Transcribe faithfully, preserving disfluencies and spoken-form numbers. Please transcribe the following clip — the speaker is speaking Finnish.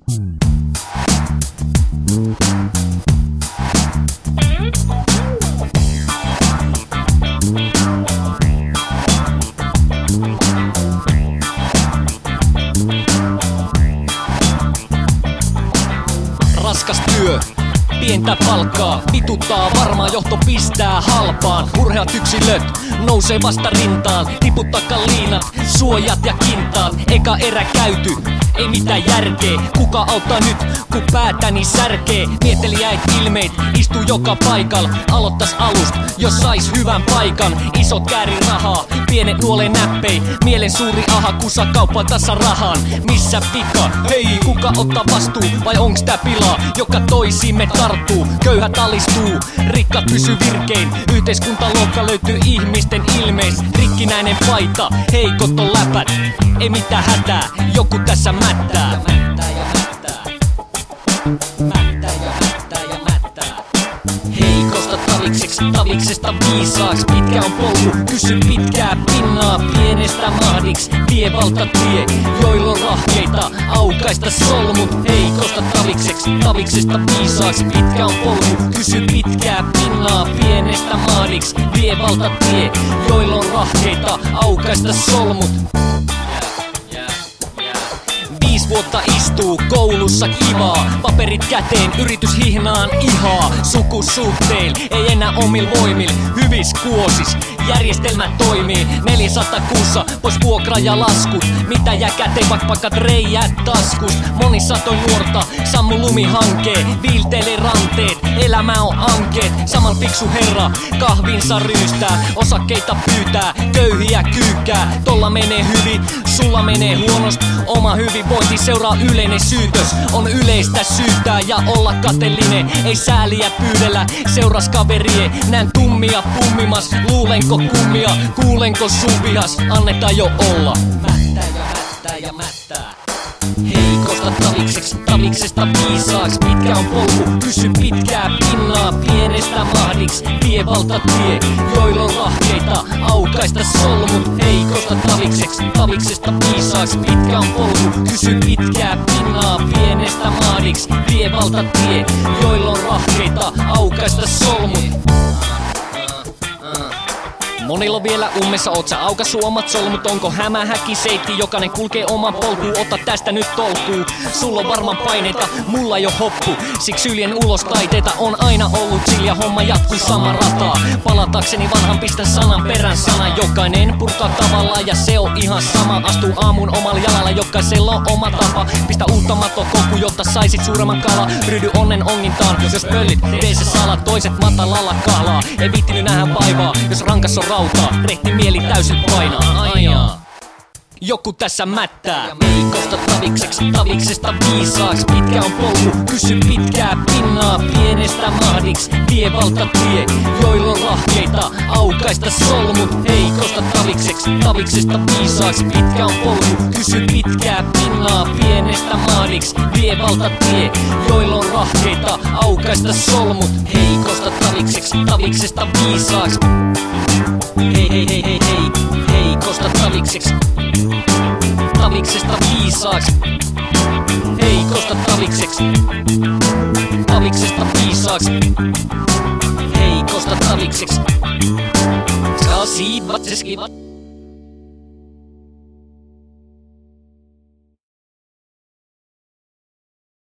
Raskas työ, pientä palkkaa, vituttaa varmaan johto pistää halpaan. Urheat yksilöt nousee vasta rintaan, tiputtakaa liinat, suojat ja kintaat. Eka erä käyty, ei mitään järkeä. Kuka auttaa nyt, kun päätäni särkee? Mieteliäit ilmeet, istuu joka paikalla. Aloittas alust, jos sais hyvän paikan. Isot kääri rahaa, pienet nuolee näppei. Mielen suuri aha, kusa kauppa tasa rahan. Missä vika? Hei, kuka ottaa vastuu? Vai onks tää pilaa, joka toisimme tarttuu? Köyhät alistuu, rikkat pysy virkein. Yhteiskuntaluokka löytyy ihmisten ilmeis. Rikkinäinen paita, heikot on läpät. Ei mitään hätää, joku tässä mättää. Ja mättää ja mättää. Mättää ja mättää ja mättää. Heikosta tavikseksi, taviksesta viisaaks. Pitkä on polku, kysy pitkää pinnaa. Pienestä mahdiks, vie valtatie. Joilla on rahkeita, aukaista solmut. Heikosta tavikseksi, taviksesta viisaaks. Pitkä on polku, kysy pitkää pinnaa. Pienestä mahdiks, vie valtatie. Joilla on rahkeita, aukaista solmut. Viisi vuotta istuu koulussa kivaa, paperit käteen, yritys hihnaan ihaa. Sukusuhteil, ei enää omil voimil, hyvis kuosis, järjestelmä toimii. Neljäsataa kuussa, pois vuokra ja laskut. Mitä jää käteen, vaik pakat reijät taskus. Moni satoi nuorta, sammu lumihankee. Viiltelee ranteet, elämä on ankeet. Saman fiksu herra, kahvinsa ryystää. Osakkeita pyytää, köyhiä kyykkää. Tolla menee hyvin, sulla menee huonost. Oma hyvinvointi seuraa yleinen syytös. On yleistä syyttää ja olla kateellinen. Ei sääliä pyydellä, seuras kaverie. Näen tummia pummimas, luulenko kummia, kuulenko sun vihas. Annetaan jo olla. Mättää ja mättää ja mättää. Heikosta tavikseksi, taviksesta viisaaks. Pitkä on polku, kysy pitkää pinnaa. Pienestä mahdiks, vie valtatie. Joilla on rahkeita, aukaista solmut. Heikosta tavikseksi, taviksesta viisaaks. Pitkä on polku, kysy pitkää pinnaa. Pienestä mahdiks, vie valtatie. Joilla on rahkeita, aukaista solmut. Monilla on vielä ummessa, oot sä aukassu omat solmut. Onko hämähäkki seitti, jokainen kulkee oman polkuun. Ota tästä nyt tolkuu, sulla on varmaan paineita, mulla jo hoppu. Siksi syljen ulos taiteita on aina ollut chill ja homma jatkuu sama rataa. Palatakseni vanhan pistän sanan perän sanan. Jokainen purkaa tavallaan ja se on ihan sama. Astuu aamun omalla jalalla, jokaisella on oma tapa. Pistä uutta matokoku, jotta saisit suuremman kala. Ryhdy onnen ongintaan, jos pöllit, tee se sala. Toiset matalalla kahlaa, ei viittinyt nähdä vaivaa. Jos rankas on rautaa, rehti mieli täysin painaa. Aijaa. Joku tässä mättää. Heikosta tavikseksi, taviksesta viisaaks. Pitkä on polku, kysy pitkää pinnaa. Pienestä mahdiks, vie valtatie. Joilla on rahkeita, aukaista solmut. Heikosta tavikseksi, taviksesta viisaaks. Pitkä on polku, kysy pitkää pinnaa. Pienestä mahdiks, vie valtatie. Joilla on rahkeita, aukaista solmut. Heikosta tavikseksi, taviksesta viisaaks. Hei hei hei hei hei. Heikosta tavikseksi, taviksesta viisaaks. Heikosta tavikseksi, taviksesta viisaaks. Heikosta tavikseksi. Saa siivat se skivat.